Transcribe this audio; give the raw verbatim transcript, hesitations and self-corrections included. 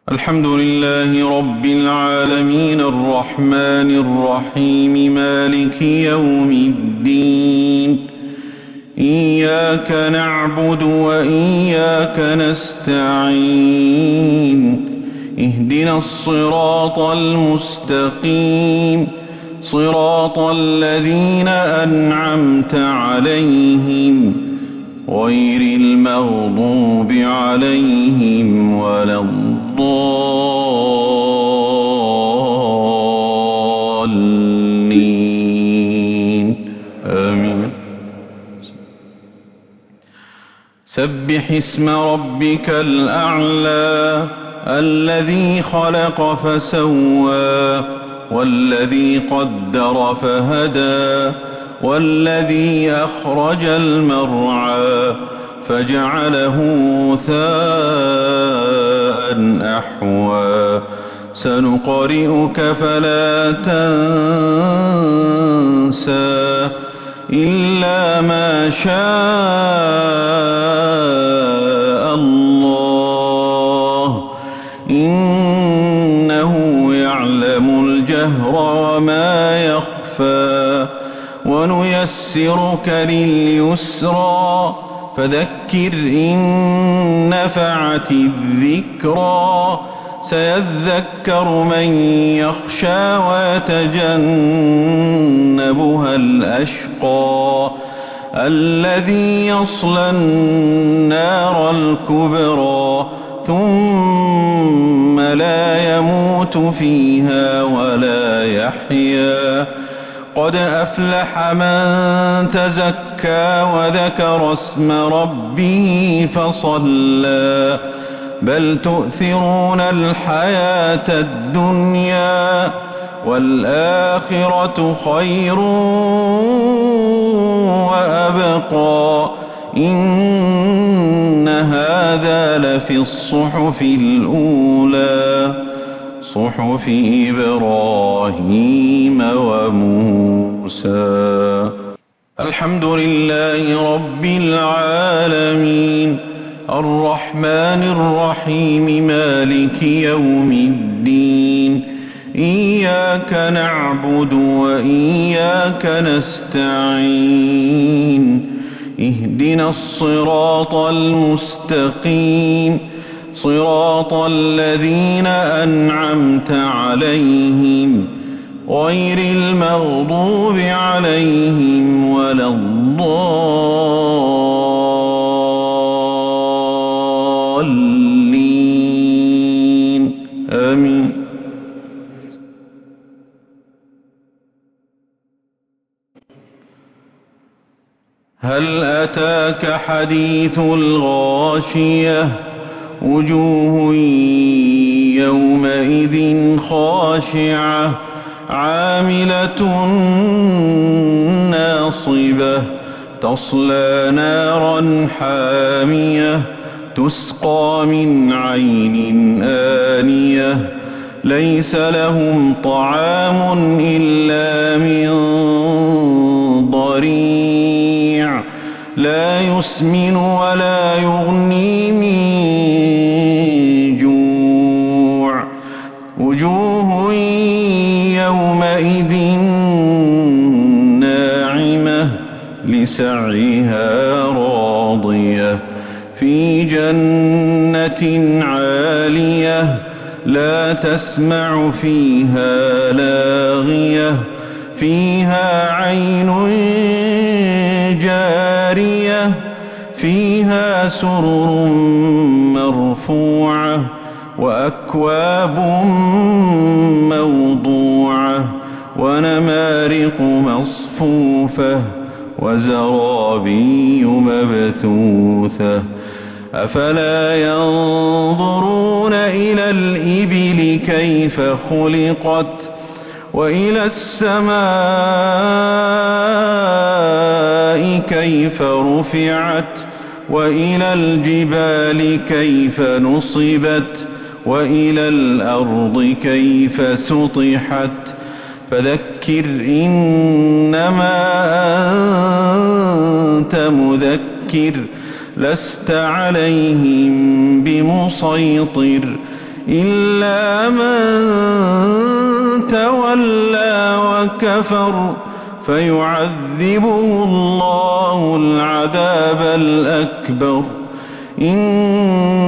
الحمد لله رب العالمين الرحمن الرحيم مالك يوم الدين. إياك نعبد وإياك نستعين. اهدنا الصراط المستقيم، صراط الذين أنعمت عليهم غير المغضوب عليهم ولا الضالين. آمين. سبح اسم ربك الأعلى الذي خلق فسوى والذي قدر فهدى والذي أخرج المرعى فجعله غثاء أحوى. سنقرئك فلا تنسى إلا ما شاء الله، إنه يعلم الجهر وما يخفى. ونيسرك لليسرى فذكر إن نفعت الذكرى. سيذكر من يخشى ويتجنبها الأشقى الذي يصلى النار الكبرى ثم لا يموت فيها ولا يحيا. قد أفلح من تزكى وذكر اسم ربه فصلى. بل تؤثرون الحياة الدنيا والآخرة خير وأبقى. إن هذا لفي الصحف الأولى، صحف إبراهيم وموسى. الحمد لله رب العالمين الرحمن الرحيم مالك يوم الدين. إياك نعبد وإياك نستعين. اهدنا الصراط المستقيم، صراط الذين أنعمت عليهم غير المغضوب عليهم ولا الضالين. آمين. هل أتاك حديث الغاشية؟ وجوه يومئذ خاشعة عاملة ناصبة تصلى نارا حامية تسقى من عين آنية ليس لهم طعام إلا من ضريع لا يسمن ولا يغني من جوع. وجوه يومئذ ناعمة لسعيها راضية في جنة عالية لا تسمع فيها لاغية فيها عين جارية فيها سرر مرفوعة وأكواب موضوعة ونمارق مصفوفة وزرابي مبثوثة. أفلا ينظرون إلى الإبل كيف خلقت وإلى السماء كيف رفعت وإلى الجبال كيف نصبت وإلى الأرض كيف سطحت. فذكر إنما أنت مذكر لست عليهم بمسيطر إلا من تولى وكفر فيعذبه الله العذاب الأكبر. إن